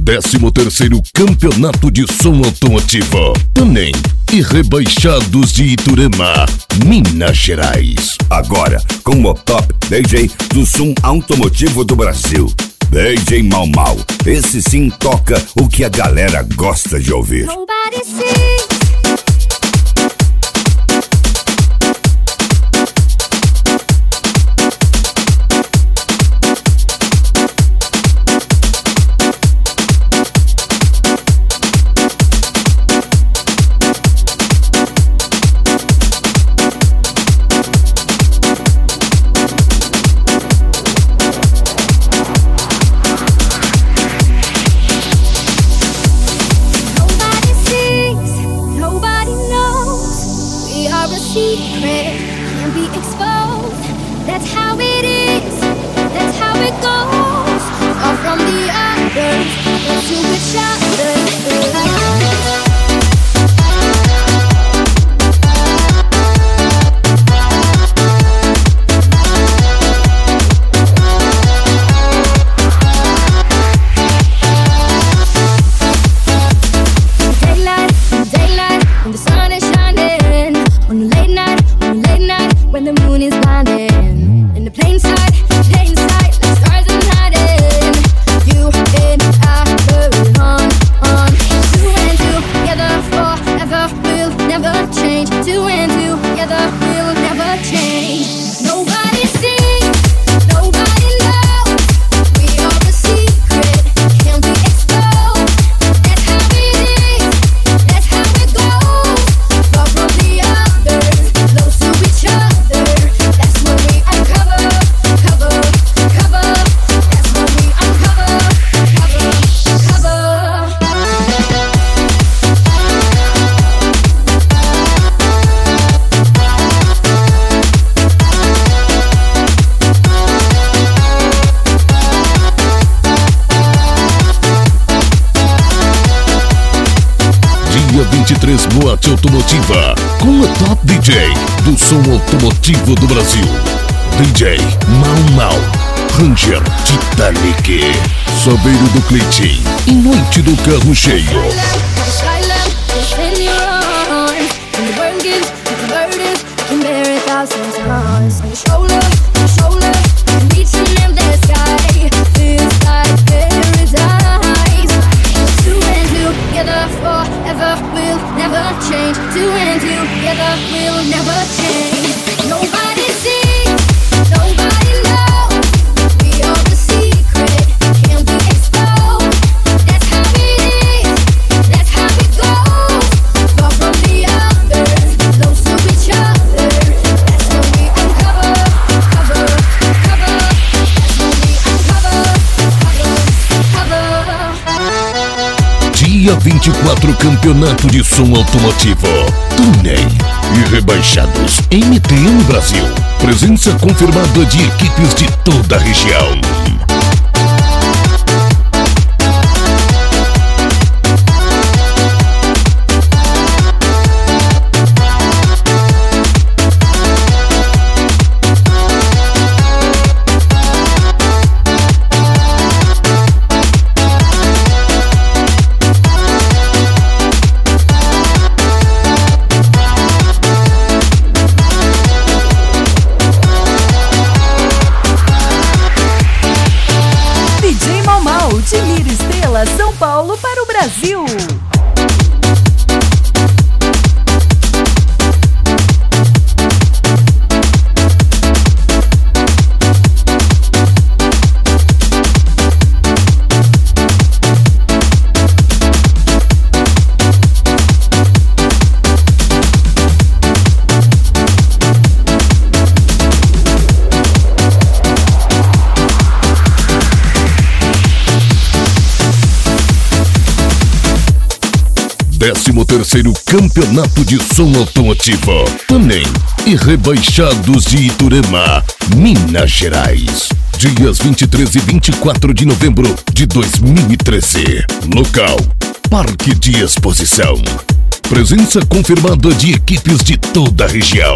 13º Campeonato de Som Automotivo, Tanem e Rebaixados de Iturema, Minas Gerais. Agora com o top DJ do som automotivo do Brasil, DJ Mau Mau. Esse sim toca o que a galera gosta de ouvir. Nobody sees. Dia 23, Boate Automotiva, com a top DJ do som automotivo do Brasil, DJ Mau Mau, Ranger Titanic, Sabeiro do Cleitinho e Noite do Carro Cheio. Dia 24, Campeonato de Som Automotivo, Tanem e Rebaixados MTM Brasil. Presença confirmada de equipes de toda a região. De Mira Estrela, São Paulo para o Brasil. Décimo terceiro Campeonato de Som Automotivo, Tanem e Rebaixados de Iturema, Minas Gerais. Dias 23 e 24 de novembro de 2013. Local: Parque de Exposição. Presença confirmada de equipes de toda a região.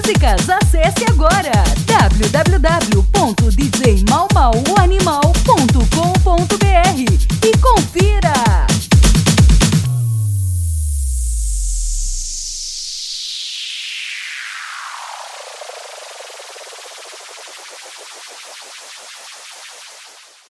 músicas. Acesse agora www.djmaumau